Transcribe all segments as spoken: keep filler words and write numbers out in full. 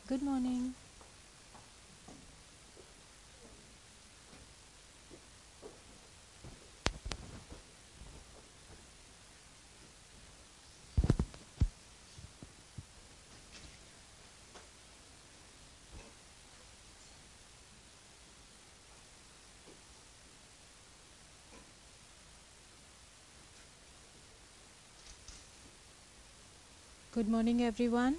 Good morning. Good morning, everyone.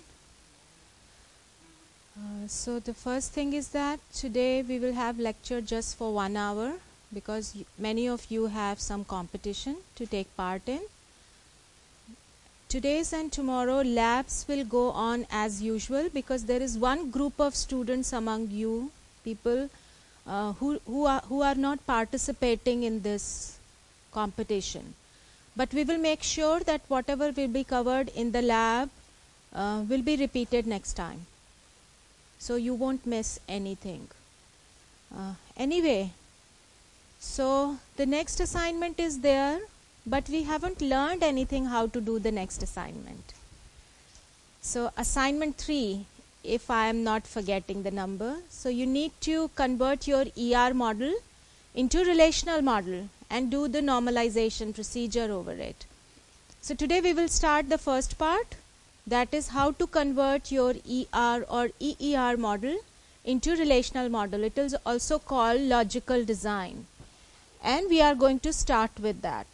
Uh, so the first thing is that today we will have lecture just for one hour because y- many of you have some competition to take part in. Today's and tomorrow labs will go on as usual because there is one group of students among you people uh, who who are who are not participating in this competition. But we will make sure that whatever will be covered in the lab uh, will be repeated next time. So you won't miss anything. Uh, anyway, so the next assignment is there, but we haven't learned anything how to do the next assignment. So assignment three, if I am not forgetting the number, so you need to convert your E R model into relational model and do the normalization procedure over it. So today we will start the first part, that is how to convert your E R or E E R model into relational model. It is also called logical design, and we are going to start with that.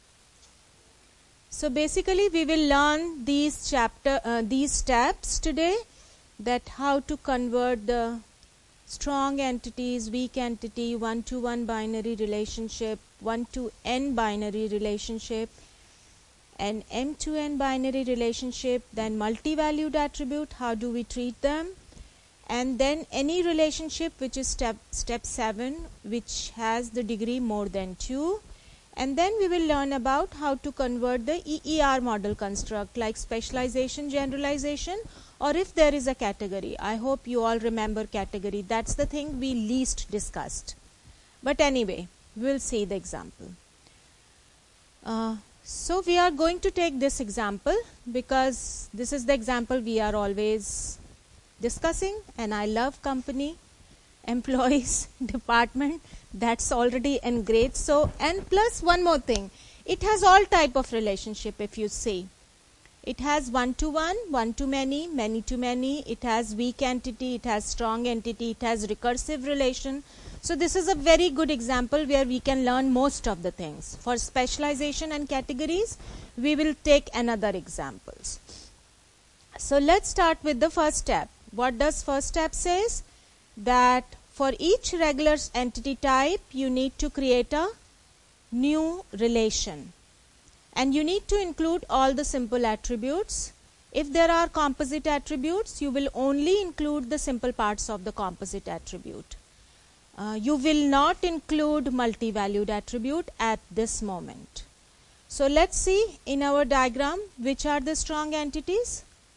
So basically we will learn these chapter uh, these steps today, that how to convert the strong entities, weak entity, one to one binary relationship, one to n binary relationship, an m to n binary relationship, then multi-valued attribute, how do we treat them, and then any relationship which is step step seven, which has the degree more than two, and then we will learn about how to convert the E E R model construct like specialization, generalization, or if there is a category. I hope you all remember category. That's the thing we least discussed. But anyway, we'll see the example. Uh, So we are going to take this example because this is the example we are always discussing, and I love company, employees, department, that's already engraved. So, and plus one more thing, it has all type of relationship. If you see, it has one to one, one to many, many to many, it has weak entity, it has strong entity, it has recursive relation. So this is a very good example where we can learn most of the things. For specialization and categories, we will take another examples. So let's start with the first step. What does first step says? That for each regular entity type, you need to create a new relation. And you need to include all the simple attributes. If there are composite attributes, you will only include the simple parts of the composite attribute. Uh, you will not include multi-valued attribute at this moment. So let's see in our diagram which are the strong entities.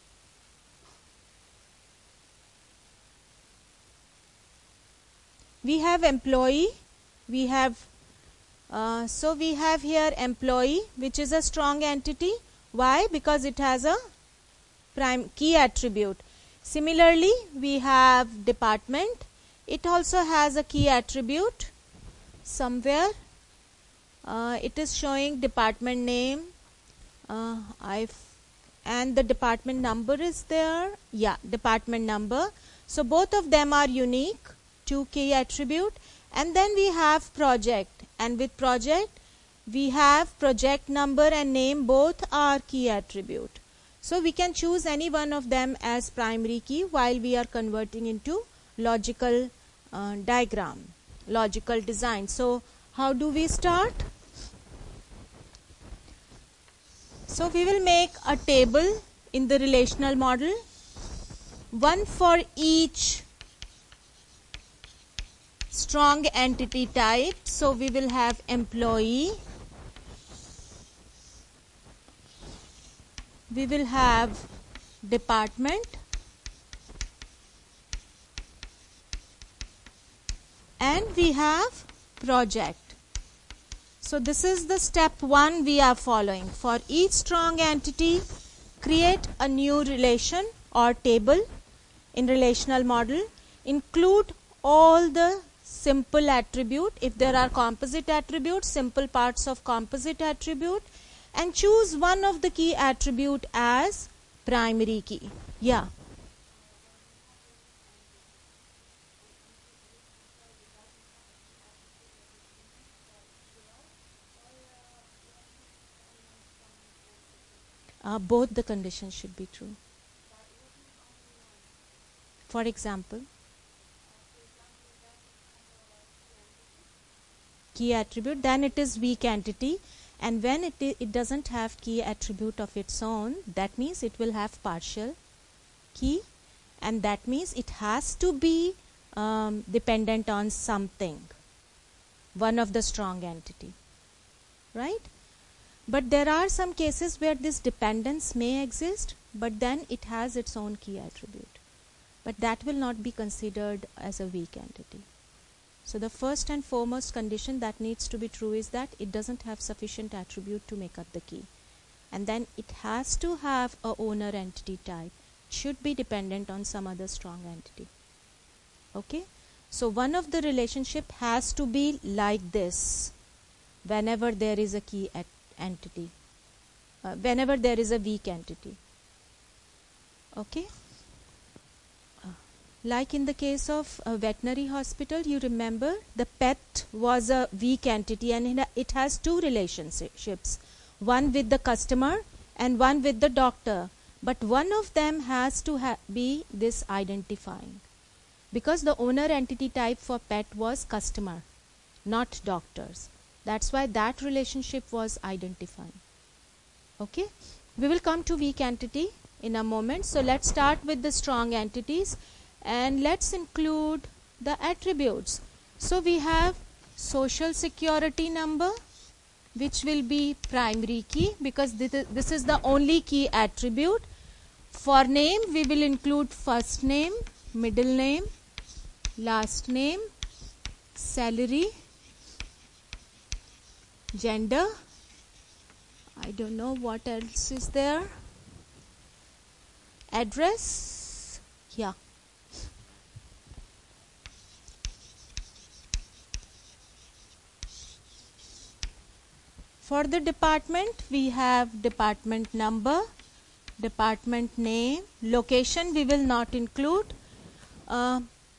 We have employee, we have uh, so we have here employee, which is a strong entity. Why? Because it has a prime key attribute. Similarly, we have department. It also has a key attribute somewhere. Uh, it is showing department name, uh, I and the department number is there. Yeah, department number. So both of them are unique, two key attribute. And then we have project, and with project we have project number and name, both are key attribute. So we can choose any one of them as primary key while we are converting into logical uh, diagram, logical design. So how do we start? So we will make a table in the relational model, one for each strong entity type. So we will have employee, we will have department, and we have project. So this is the step one we are following. For each strong entity, create a new relation or table in relational model. Include all the simple attribute. If there are composite attributes, simple parts of composite attribute, and choose one of the key attribute as primary key. Yeah. Uh, both the conditions should be true. For example, key attribute, then it is weak entity, and when it, it doesn't have key attribute of its own, that means it will have partial key, and that means it has to be um, dependent on something, one of the strong entity, right? But there are some cases where this dependence may exist, but then it has its own key attribute. But that will not be considered as a weak entity. So the first and foremost condition that needs to be true is that it doesn't have sufficient attribute to make up the key. And then it has to have a owner entity type. It should be dependent on some other strong entity. Okay? So one of the relationship has to be like this whenever there is a key at entity, uh, whenever there is a weak entity. Okay, uh, like in the case of a veterinary hospital, you remember the pet was a weak entity, and it has two relationships, one with the customer and one with the doctor, but one of them has to ha be this identifying, because the owner entity type for pet was customer, not doctors. That's why that relationship was identifying. Okay, we will come to weak entity in a moment. So let's start with the strong entities, and let's include the attributes. So we have social security number, which will be primary key, because this is the only key attribute. For name, we will include first name, middle name, last name, salary, gender, I don't know what else is there, address, yeah. For the department, we have department number, department name, location we will not include uh,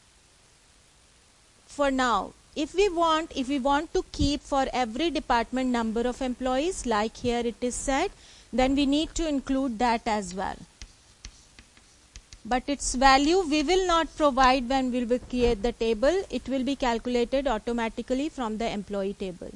for now. If we want, if we want to keep for every department number of employees, like here it is said, then we need to include that as well. But its value we will not provide when we will create the table. It will be calculated automatically from the employee table.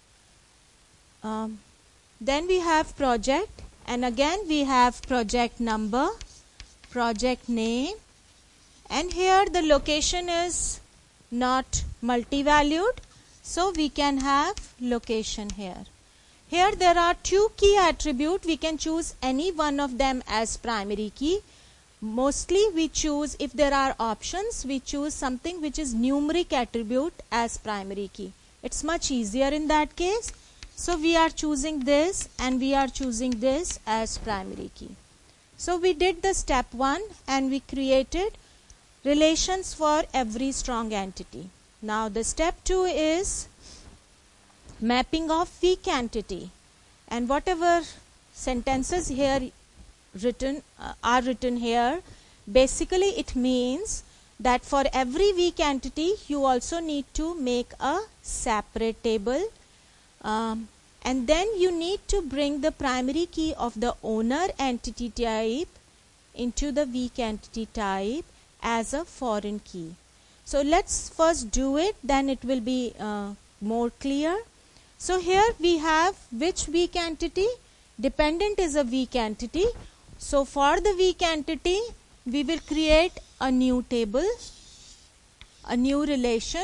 Um, then we have project, and again we have project number, project name, and here the location is not multi-valued, so we can have location here. Here there are two key attributes. We can choose any one of them as primary key. Mostly we choose, if there are options, we choose something which is numeric attribute as primary key. It's much easier in that case. So we are choosing this, and we are choosing this as primary key. So we did the step one, and we created relations for every strong entity. Now the step two is mapping of weak entity, and whatever sentences here written uh, are written here, basically it means that for every weak entity you also need to make a separate table, um, and then you need to bring the primary key of the owner entity type into the weak entity type as a foreign key. So let's first do it, then it will be uh, more clear. So here we have which weak entity? Dependent is a weak entity. So for the weak entity, we will create a new table, a new relation,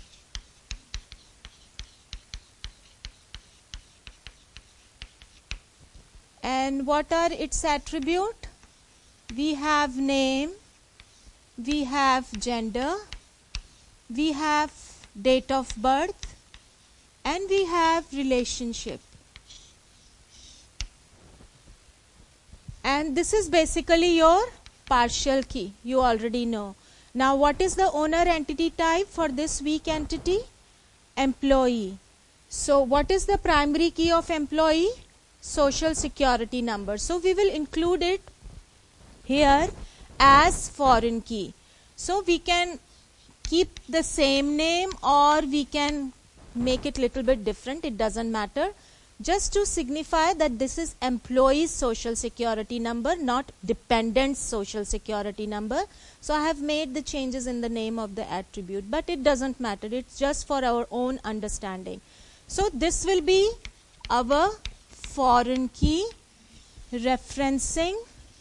and what are its attributes? We have name, we have gender, we have date of birth, and we have relationship. And this is basically your partial key, you already know. Now what is the owner entity type for this weak entity? Employee. So what is the primary key of employee? Social security number. So we will include it here as foreign key. So we can keep the same name or we can make it little bit different, it doesn't matter, just to signify that this is employee's social security number, not dependent's social security number. So I have made the changes in the name of the attribute, but it doesn't matter, it's just for our own understanding. So this will be our foreign key referencing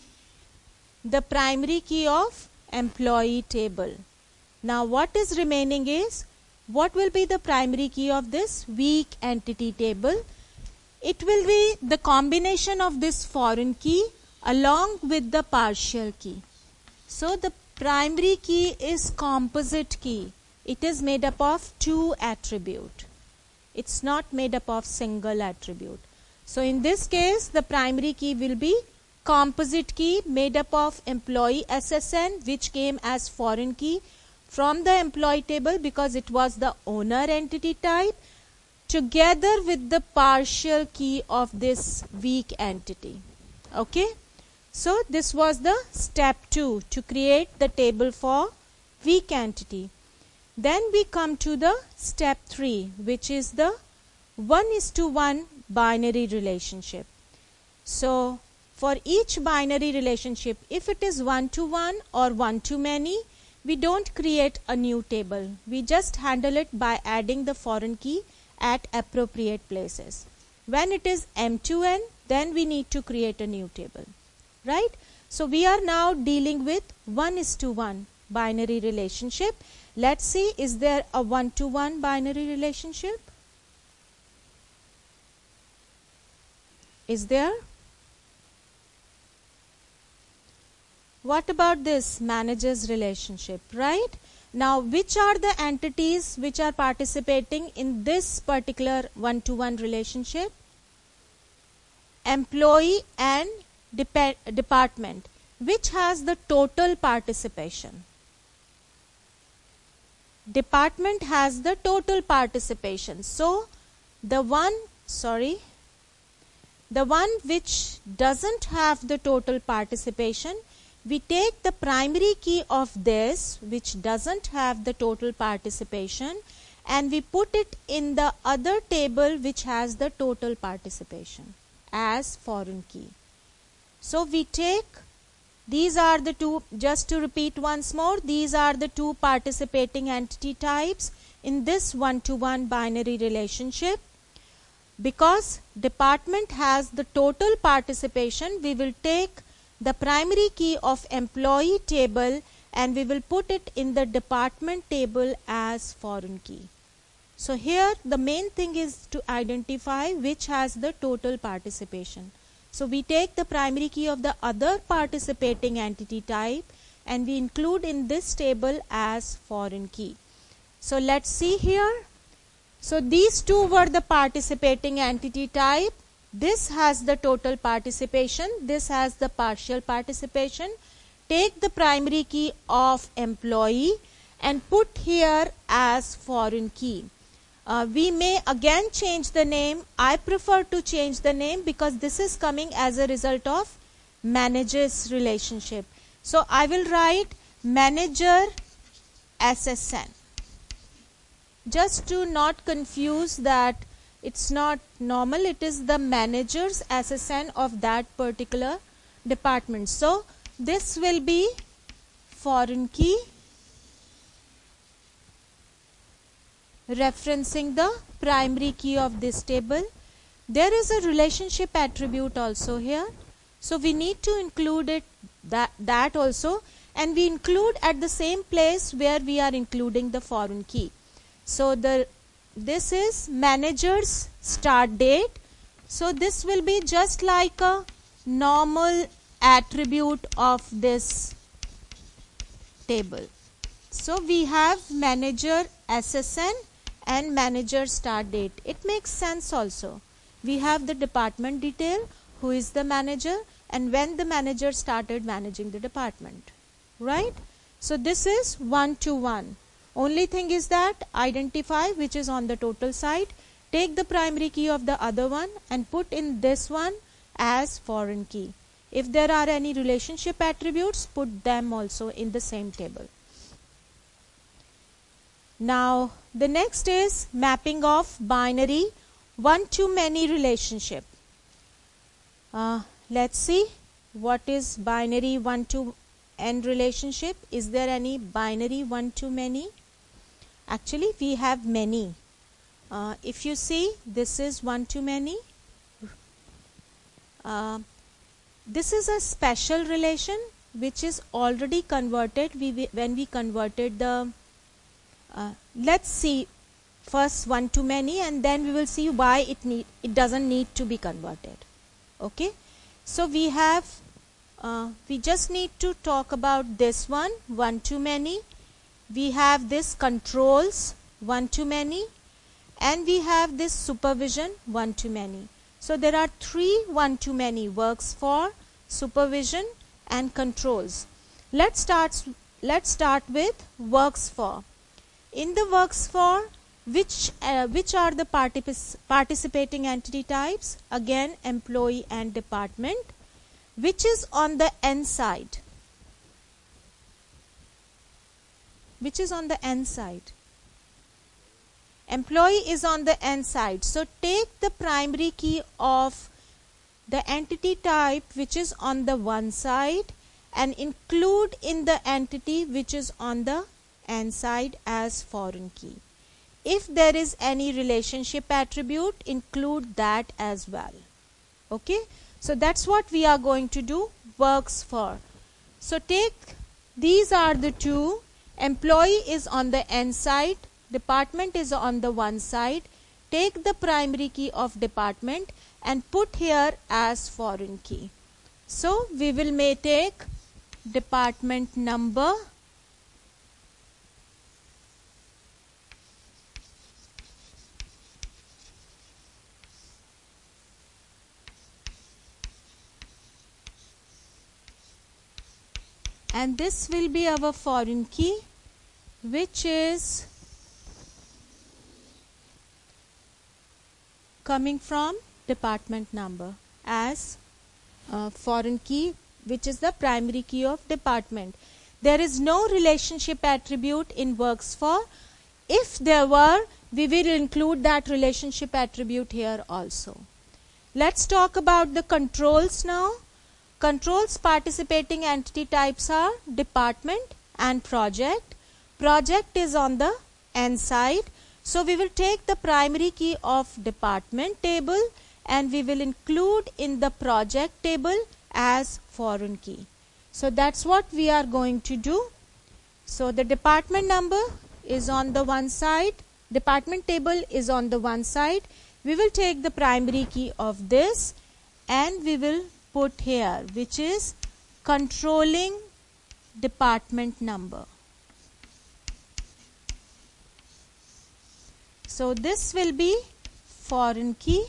the primary key of employee table. Now what is remaining is, what will be the primary key of this weak entity table? It will be the combination of this foreign key along with the partial key. So the primary key is composite key. It is made up of two attributes. It's not made up of single attribute. So in this case, the primary key will be composite key made up of employee S S N, which came as foreign key from the employee table because it was the owner entity type, together with the partial key of this weak entity. Okay, so this was the step two, to create the table for weak entity. Then we come to the step three, which is the one is to one binary relationship. So for each binary relationship, if it is one to one or one to many, we don't create a new table. We just handle it by adding the foreign key at appropriate places. When it is m to n, then we need to create a new table, right? So we are now dealing with one is to one binary relationship. Let's see, is there a one to one binary relationship? Is there? What about this manager's relationship, right? Now, which are the entities which are participating in this particular one to one relationship? Employee and dep- department. Which has the total participation? Department has the total participation. So, the one, sorry, the one which doesn't have the total participation, we take the primary key of this, which doesn't have the total participation, and we put it in the other table which has the total participation as foreign key. So we take, these are the two, just to repeat once more, these are the two participating entity types in this one to one binary relationship. Because department has the total participation, we will take the primary key of employee table and we will put it in the department table as foreign key. So here the main thing is to identify which has the total participation. So we take the primary key of the other participating entity type and we include in this table as foreign key. So let's see here. So these two were the participating entity type. This has the total participation, this has the partial participation. Take the primary key of employee and put here as foreign key. Uh, we may again change the name. I prefer to change the name because this is coming as a result of manager's relationship. So I will write manager S S N. Just to not confuse that it's not normal, it is the manager's S S N of that particular department. So this will be foreign key referencing the primary key of this table. There is a relationship attribute also here. So we need to include it that, that also, and we include at the same place where we are including the foreign key. So the this is manager's start date. So this will be just like a normal attribute of this table. So we have manager S S N and manager start date. It makes sense also. We have the department detail, who is the manager, and when the manager started managing the department, right? So this is one to one. Only thing is that identify which is on the total side, take the primary key of the other one and put in this one as foreign key. If there are any relationship attributes, put them also in the same table. Now the next is mapping of binary one to many relationship. Uh, let's see what is binary one to n relationship. Is there any binary one to many? Actually we have many. Uh, if you see, this is one to many. Uh, this is a special relation which is already converted. We, we when we converted the uh, let's see first one to many, and then we will see why it need it doesn't need to be converted. Okay, so we have uh, we just need to talk about this one, one to many. We have this controls, one to many, and we have this supervision, one to many. So there are three one to many: works for, supervision, and controls. Let's start let's start with works for. In the works for, which uh, which are the particip participating entity types? Again, employee and department. Which is on the n side? Which is on the n side? Employee is on the n side. So take the primary key of the entity type which is on the one side and include in the entity which is on the n side as foreign key. If there is any relationship attribute, include that as well. Okay, so that's what we are going to do. Works for. So take, these are the two. Employee is on the n side, department is on the one side. Take the primary key of department and put here as foreign key. So we will may take department number, and this will be our foreign key, which is coming from department number as uh, foreign key, which is the primary key of department. There is no relationship attribute in works for. If there were, we will include that relationship attribute here also. Let's talk about the controls now. Controls participating entity types are department and project. Project is on the n side. So we will take the primary key of department table and we will include in the project table as foreign key. So that's what we are going to do. So the department number is on the one side, department table is on the one side. We will take the primary key of this and we will put here, which is controlling department number. So this will be foreign key,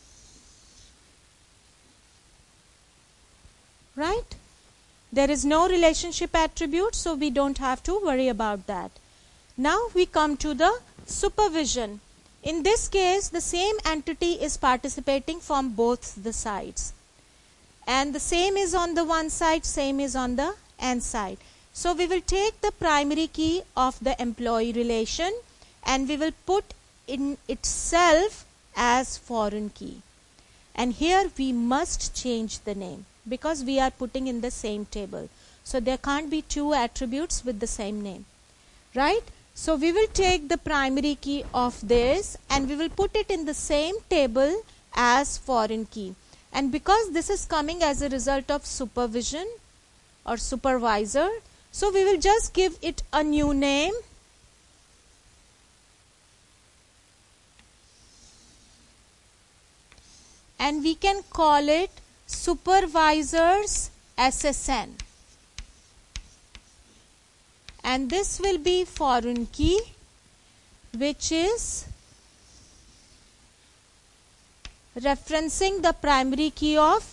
right? There is no relationship attribute, so we don't have to worry about that. Now we come to the supervision. In this case, the same entity is participating from both the sides. And the same is on the one side, same is on the n side. So we will take the primary key of the employee relation and we will put in itself as foreign key. And here we must change the name because we are putting in the same table. So there can't be two attributes with the same name, right? So we will take the primary key of this and we will put it in the same table as foreign key. And because this is coming as a result of supervision or supervisor, so we will just give it a new name. And we can call it supervisors S S N. And this will be foreign key, which is referencing the primary key of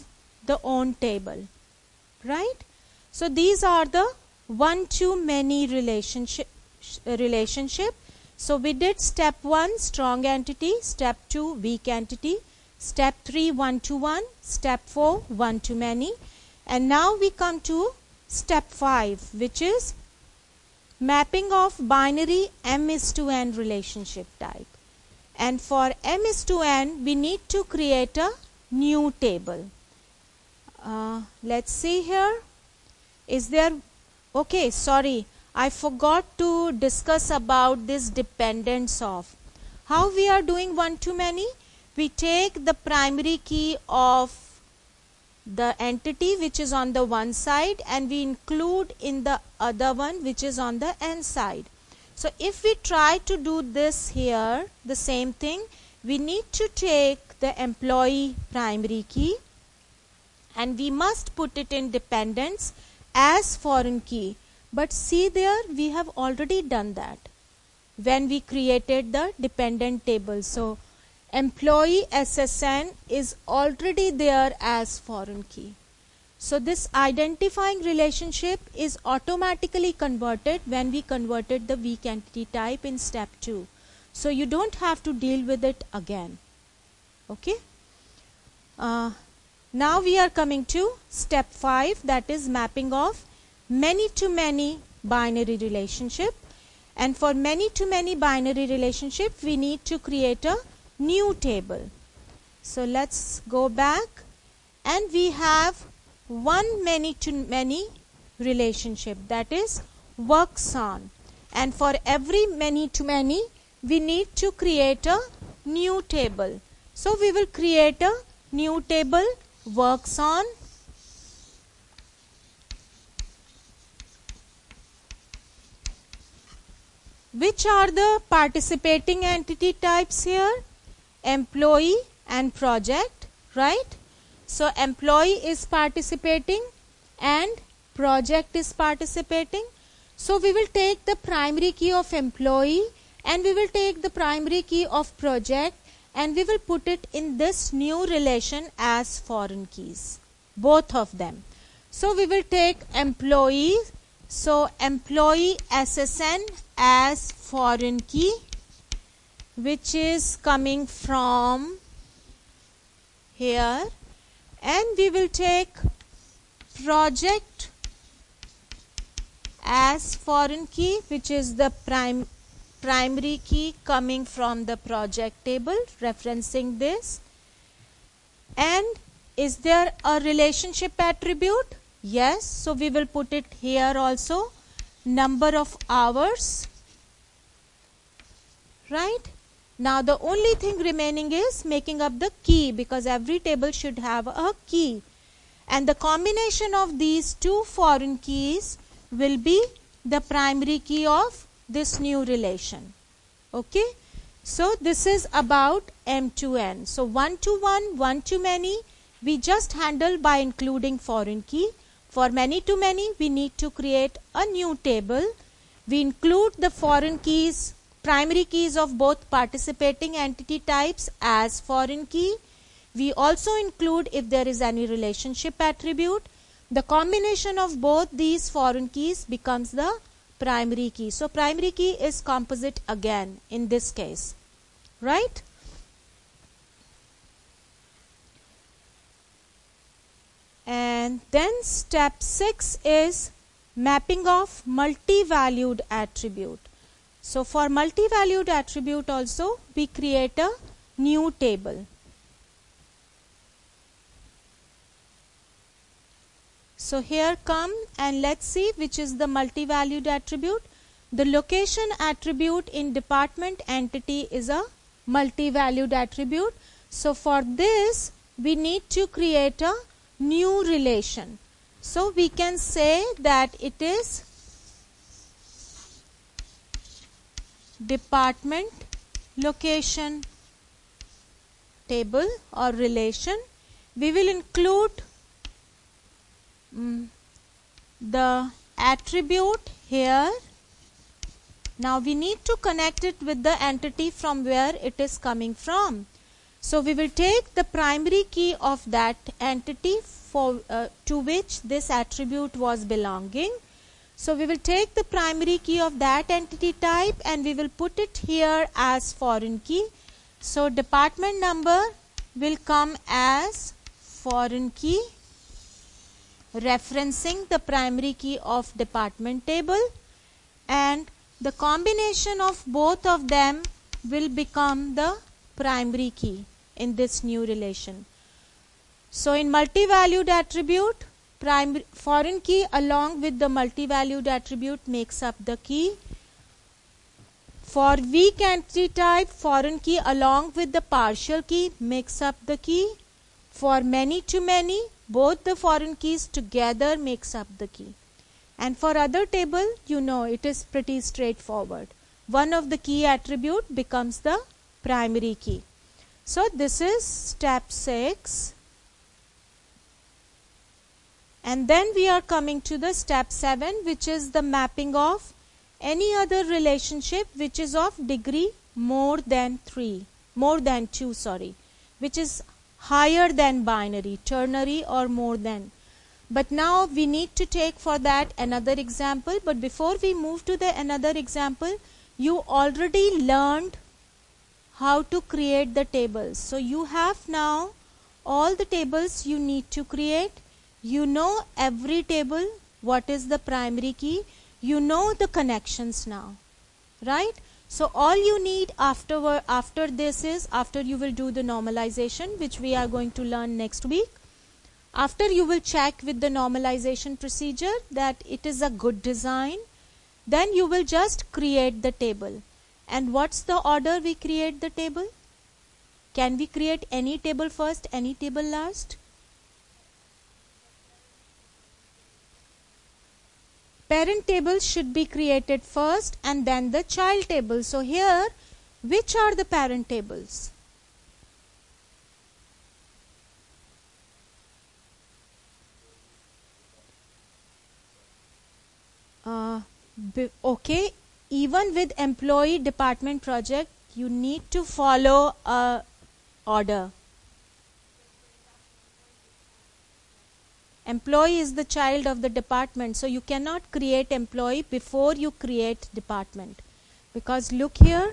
the own table, right? So these are the one to many relationship relationship. So we did step one, strong entity, step two, weak entity, step three, one to one, step four, one to many, and now we come to step five, which is mapping of binary m is to n relationship type. And for m is to n, we need to create a new table. Uh, let's see here. Is there, okay, sorry, I forgot to discuss about this dependence of. How we are doing one to many? We take the primary key of the entity which is on the one side and we include in the other one which is on the n side. So if we try to do this here, the same thing, we need to take the employee primary key and we must put it in dependence as foreign key. But see there, we have already done that when we created the dependent table. So employee S S N is already there as foreign key. So this identifying relationship is automatically converted when we converted the weak entity type in step two. So you don't have to deal with it again. Okay. Uh, now we are coming to step five, that is mapping of many to many binary relationship. And for many to many binary relationship, we need to create a new table. So let's go back and we have one many to many relationship, that is works on, and for every many to many we need to create a new table. So we will create a new table, works on, which are the participating entity types here? Employee and project, right? So employee is participating and project is participating. So we will take the primary key of employee and we will take the primary key of project and we will put it in this new relation as foreign keys, both of them. So we will take employee, so employee S S N as foreign key, which is coming from here, and we will take project as foreign key, which is the prime primary key coming from the project table, referencing this. And is there a relationship attribute? Yes, so we will put it here also, number of hours, right? Now the only thing remaining is making up the key, because every table should have a key, and the combination of these two foreign keys will be the primary key of this new relation. Okay, so this is about M to N. So one to one, one to many, we just handle by including foreign key. For many to many, we need to create a new table. We include the foreign keys, primary keys of both participating entity types as foreign key. We also include if there is any relationship attribute. The combination of both these foreign keys becomes the primary key. So primary key is composite again in this case, right? And then step six is mapping of multi-valued attribute. So for multi-valued attribute also we create a new table. So here come and let's see which is the multi-valued attribute. The location attribute in department entity is a multi-valued attribute. So for this we need to create a new relation. So we can say that it is department location table or relation. We will include um, the attribute here. Now we need to connect it with the entity from where it is coming from. So we will take the primary key of that entity for uh, to which this attribute was belonging. So we will take the primary key of that entity type and we will put it here as foreign key. So department number will come as foreign key, referencing the primary key of department table, and the combination of both of them will become the primary key in this new relation. So in multi-valued attribute, primary foreign key along with the multi-valued attribute makes up the key. For weak entity type, foreign key along with the partial key makes up the key. For many to many, both the foreign keys together makes up the key. And for other table, you know, it is pretty straightforward. One of the key attribute becomes the primary key. So this is step six. And then we are coming to the step seven, which is the mapping of any other relationship which is of degree more than three, more than two, sorry, which is higher than binary, ternary or more than. But now we need to take for that another example. But before we move to the another example, you already learned how to create the tables. So you have now all the tables you need to create. You know every table, what is the primary key. You know the connections now, right? So all you need after, after this is, after you will do the normalization, which we are going to learn next week. After you will check with the normalization procedure that it is a good design, then you will just create the table. And what's the order we create the table? Can we create any table first, any table last? Parent table should be created first and then the child table. So here, which are the parent tables? Uh, okay, even with employee department project, you need to follow a order. Employee is the child of the department, so you cannot create employee before you create department. Because look here,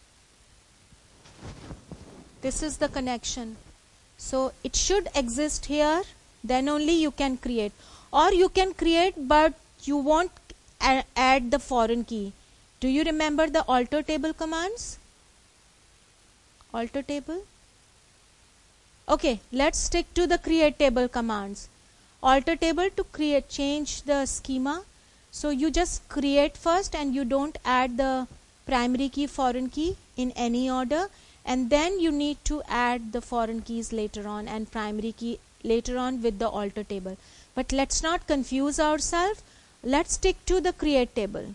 this is the connection. So it should exist here, then only you can create. Or you can create but you won't add the foreign key. Do you remember the alter table commands? Alter table? Okay, let's stick to the create table commands. Alter table to create, change the schema. So you just create first and you don't add the primary key, foreign key in any order. And then you need to add the foreign keys later on and primary key later on with the alter table. But let's not confuse ourselves. Let's stick to the create table.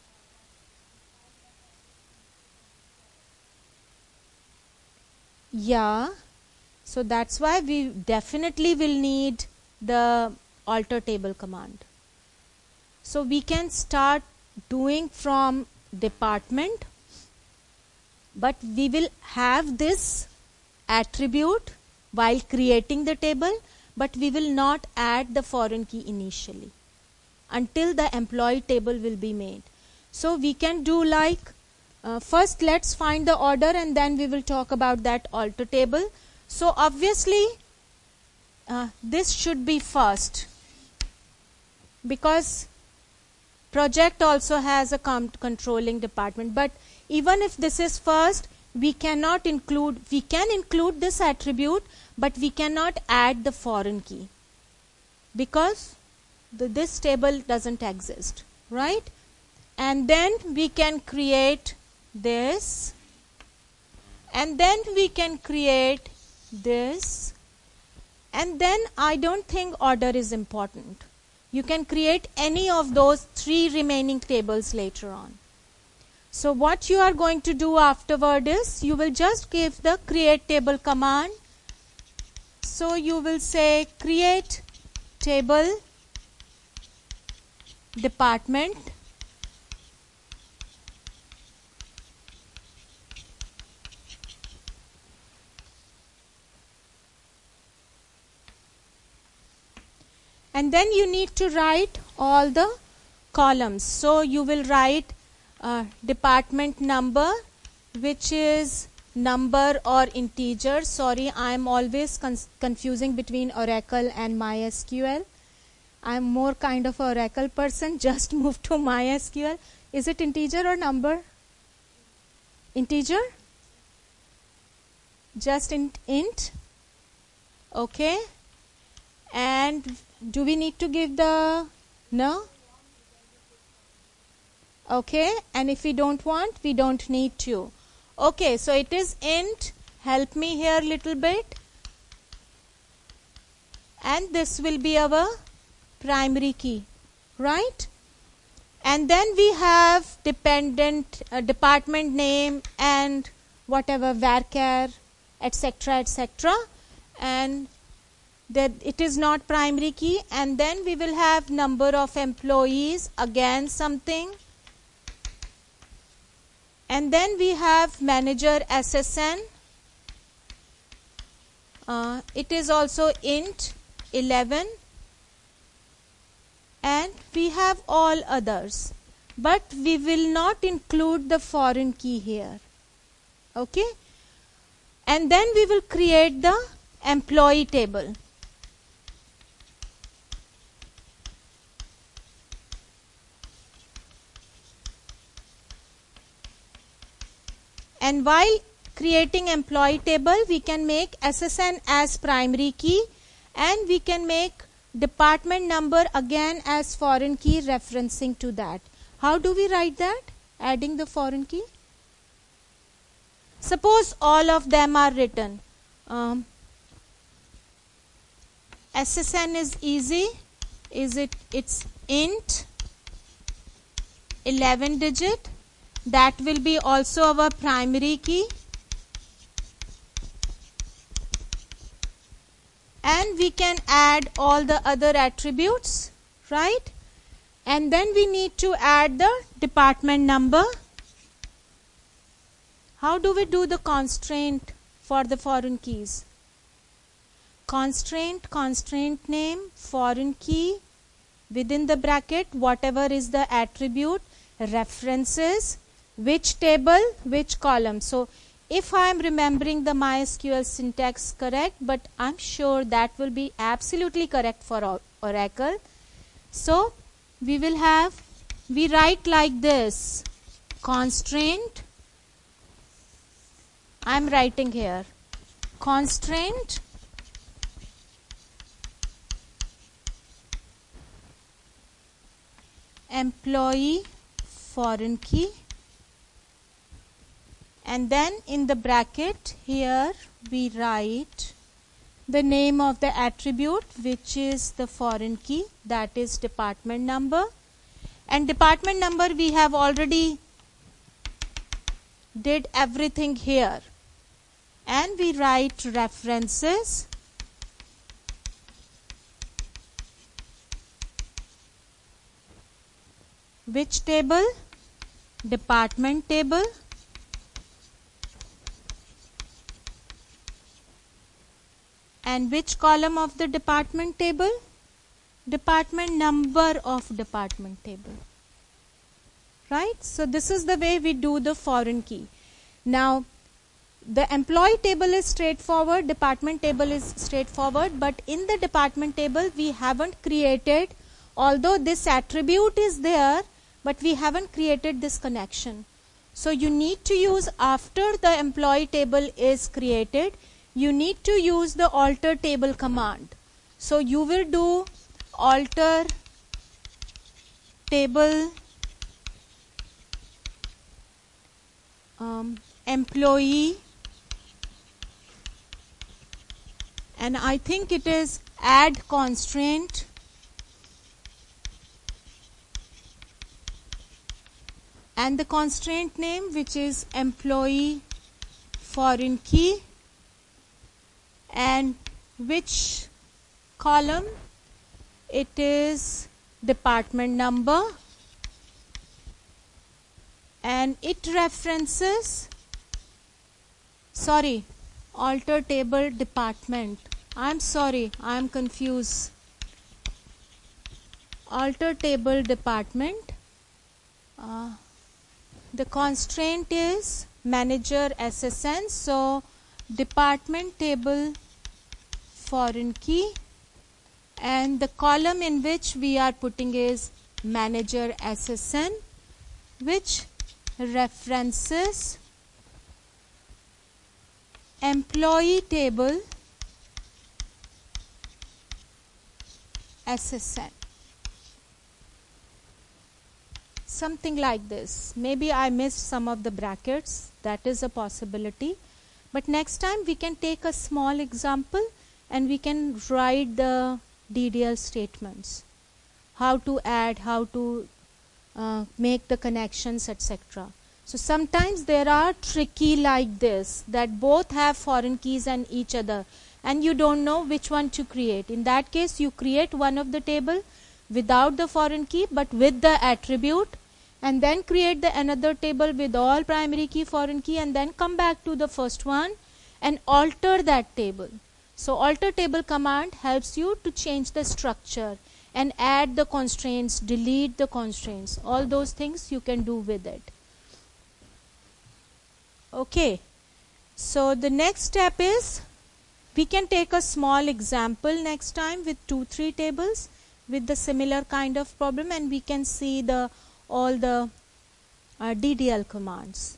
Yeah, so that's why we definitely will need the alter table command. So we can start doing from department, but we will have this attribute while creating the table, but we will not add the foreign key initially until the employee table will be made. So we can do like, uh, first let's find the order and then we will talk about that alter table. So obviously uh, this should be first because project also has a controlling department. But even if this is first, we cannot include, we can include this attribute, but we cannot add the foreign key because the, this table doesn't exist, right? And then we can create this, and then we can create this, and then I don't think order is important. You can create any of those three remaining tables later on. So what you are going to do afterward is you will just give the create table command. So you will say create table department and then you need to write all the columns. So you will write uh, department number, which is number or integer. Sorry, I am always con confusing between Oracle and MySQL. I am more kind of a Oracle person. Just move to MySQL. Is it integer or number? Integer? Just int, int. Okay. And do we need to give the no? Okay. And if we don't want, we don't need to. Okay. So it is int. Help me here little bit. And this will be our primary key, right? And then we have dependent uh, department name and whatever varchar, etc, etc, and that it is not primary key. And then we will have number of employees, again something, and then we have manager S S N. Uh, it is also int eleven. And we have all others, but we will not include the foreign key here. Okay. And then we will create the employee table. And while creating employee table, we can make S S N as primary key, and we can make department number again as foreign key referencing to that. How do we write that? Adding the foreign key. Suppose all of them are written. Um, S S N is easy. Is it? It's int eleven digit. That will be also our primary key. And we can add all the other attributes, right? And then we need to add the department number. How do we do the constraint for the foreign keys? Constraint, constraint name, foreign key, within the bracket, whatever is the attribute, references, which table, which column. So if I am remembering the MySQL syntax correct, but I'm sure that will be absolutely correct for Oracle. So we will have, we write like this, constraint, I'm writing here, constraint employee foreign key. And then in the bracket here we write the name of the attribute, which is the foreign key, that is department number. And department number we have already did everything here. And we write references, which table? Department table. And which column of the department table? Department number of department table. Right? So this is the way we do the foreign key. Now, the employee table is straightforward, department table is straightforward, but in the department table we haven't created, although this attribute is there, but we haven't created this connection. So you need to use, after the employee table is created, you need to use the alter table command. So you will do alter table um, employee, and I think it is add constraint and the constraint name, which is employee foreign key, and which column? It is department number, and it references, sorry, alter table department. I'm sorry, I'm confused. alter table department. Uh, the constraint is manager S S N, so department table foreign key, and the column in which we are putting is manager S S N, which references employee table S S N. Something like this. Maybe I missed some of the brackets. That is a possibility. But next time we can take a small example and we can write the D D L statements. How to add, how to uh, make the connections, et cetera. So sometimes there are tricky like this, that both have foreign keys and each other, and you don't know which one to create. In that case, you create one of the table without the foreign key but with the attribute, and then create the another table with all primary key, foreign key, and then come back to the first one and alter that table. So alter table command helps you to change the structure and add the constraints, delete the constraints. All those things you can do with it. Okay, so the next step is we can take a small example next time with two, three tables with the similar kind of problem, and we can see the all the uh, D D L commands.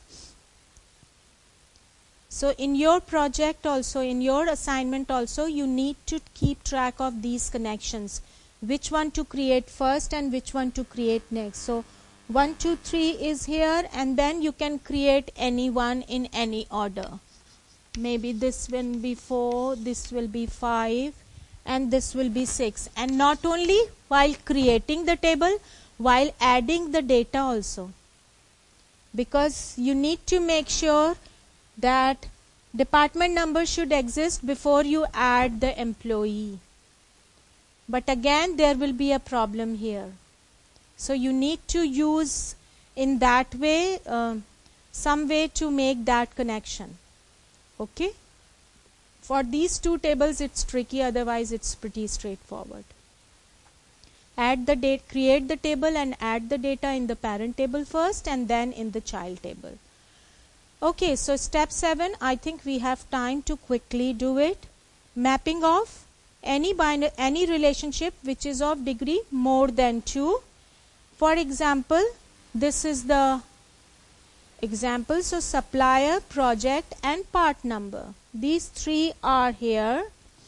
So in your project also, in your assignment also, you need to keep track of these connections, which one to create first and which one to create next. So one, two, three is here, and then you can create any one in any order. Maybe this will be four, this will be five, and this will be six. And not only while creating the table, while adding the data also, because you need to make sure that department number should exist before you add the employee. But again, there will be a problem here. So you need to use in that way uh, some way to make that connection. Okay, for these two tables it's tricky, otherwise it's pretty straightforward. Add the date, create the table and add the data in the parent table first and then in the child table. Okay, so step seven, I think we have time to quickly do it. Mapping of any binary, any relationship which is of degree more than two. For example, this is the example. So supplier, project and part number. These three are here.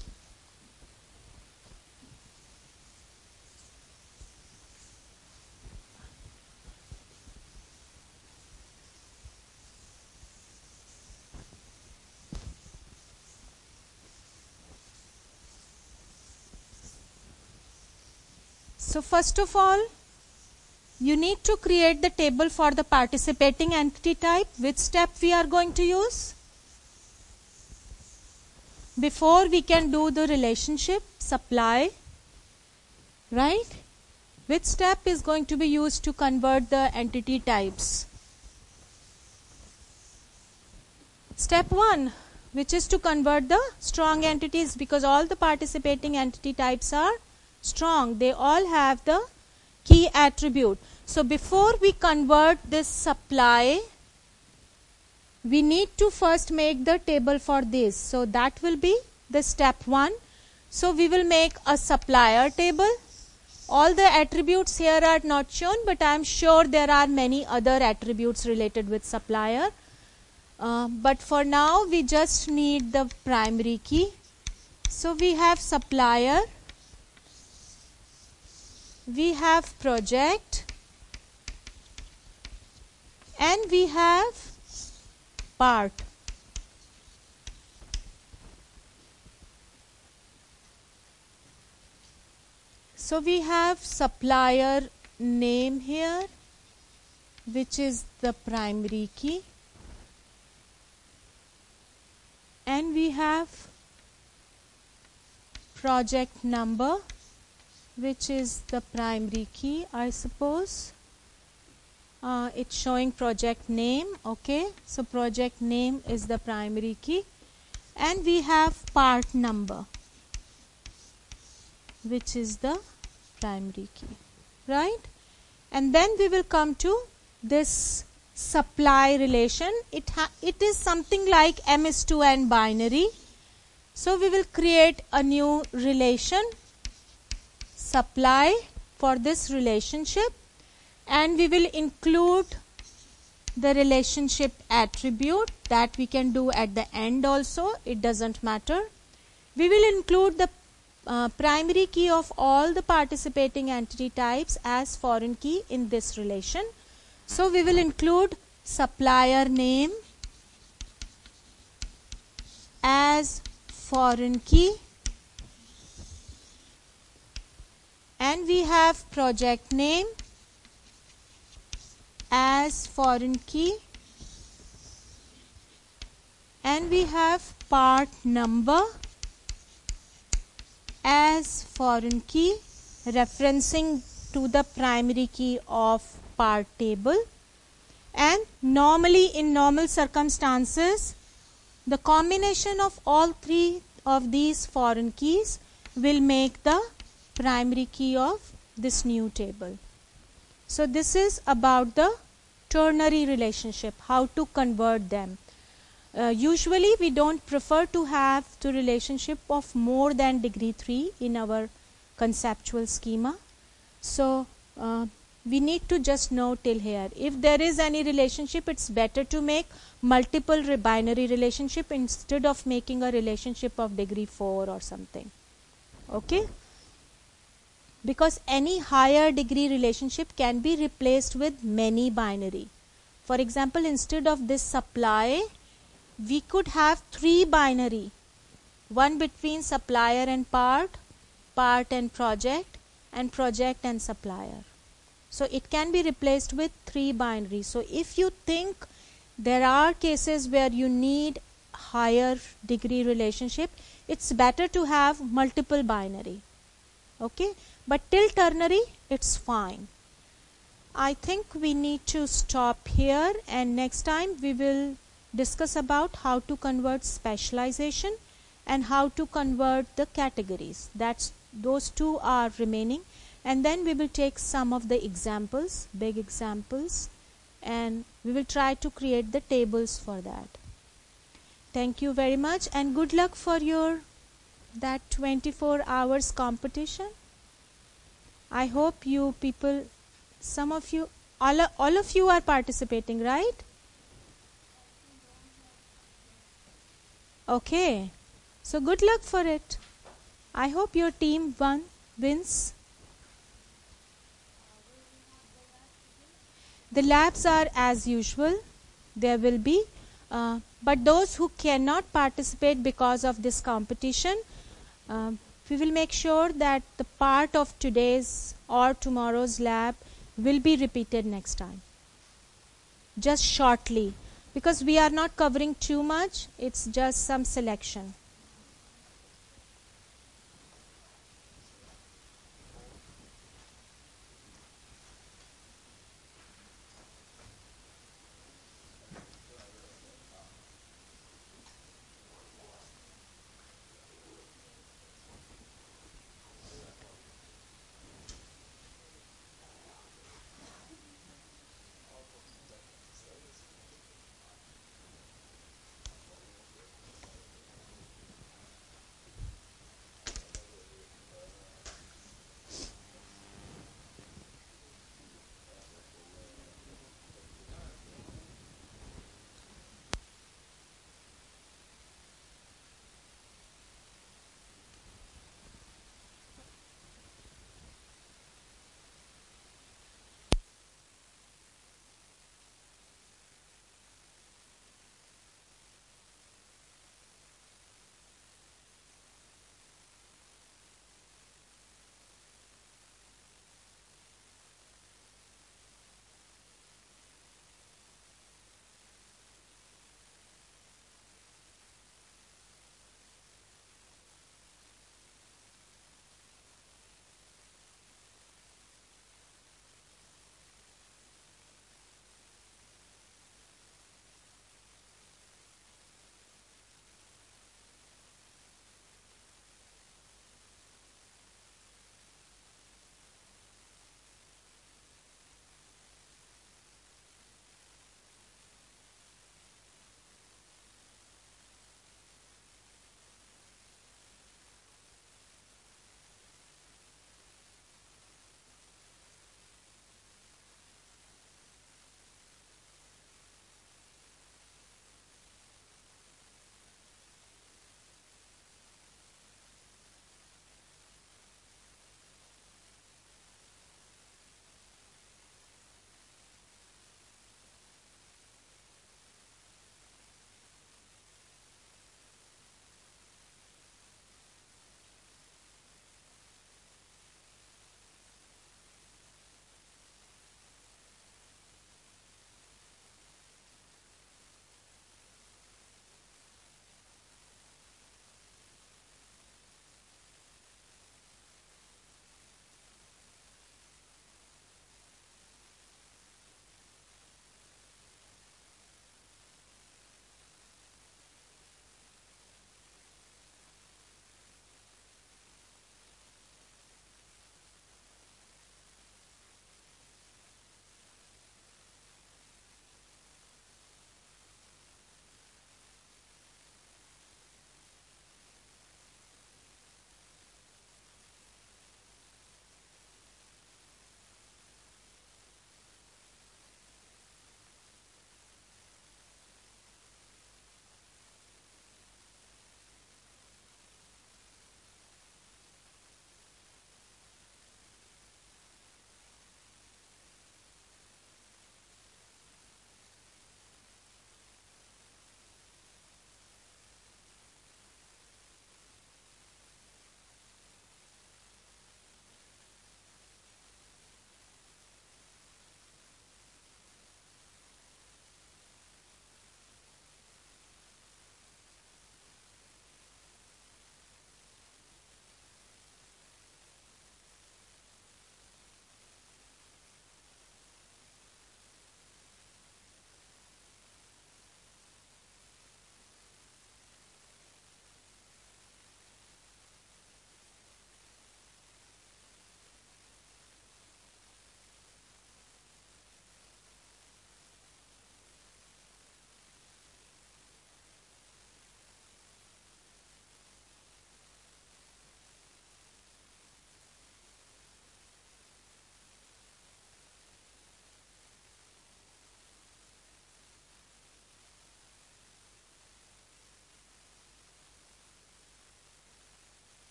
So first of all, you need to create the table for the participating entity type. Which step we are going to use? Before we can do the relationship, supply, right? Which step is going to be used to convert the entity types? Step one, which is to convert the strong entities, because all the participating entity types are strong. They all have the key attribute. So before we convert this supply, we need to first make the table for this. So that will be the step one. So we will make a supplier table. All the attributes here are not shown, but I am sure there are many other attributes related with supplier. Uh, but for now we just need the primary key. So we have supplier, we have project, and we have part. So we have supplier name here, which is the primary key, and we have project number, which is the primary key, I suppose. Uh, it's showing project name. Okay, so project name is the primary key, and we have part number, which is the primary key. right? And then we will come to this supply relation. It, ha it is something like M is to N binary. So we will create a new relation, supply, for this relationship, and we will include the relationship attribute that we can do at the end also. It doesn't matter. We will include the uh, primary key of all the participating entity types as foreign key in this relation. So we will include supplier name as foreign key, and we have project name as foreign key, and we have part number as foreign key, referencing to the primary key of part table. And normally, in normal circumstances, the combination of all three of these foreign keys will make the primary key of this new table. So this is about the ternary relationship, how to convert them. Uh, usually we don't prefer to have the relationship of more than degree three in our conceptual schema. So uh, we need to just know till here. If there is any relationship, it's better to make multiple re binary relationship instead of making a relationship of degree four or something. Okay? Because any higher degree relationship can be replaced with many binary. For example, instead of this supply, we could have three binary. One between supplier and part, part and project, and project and supplier. So it can be replaced with three binary. So if you think there are cases where you need higher degree relationship, it's better to have multiple binary. Okay? But till ternary, it's fine. I think we need to stop here, and next time we will discuss about how to convert specialization and how to convert the categories. That's those two are remaining, and then we will take some of the examples, big examples, and we will try to create the tables for that. Thank you very much, and good luck for your that twenty-four hours competition. I hope you people, some of you, all, all of you are participating, right? Okay. So good luck for it. I hope your team won, wins. The labs are as usual. There will be. Uh, but those who cannot participate because of this competition, uh, we will make sure that the part of today's or tomorrow's lab will be repeated next time. Just shortly. Because we are not covering too much, it's just some selection.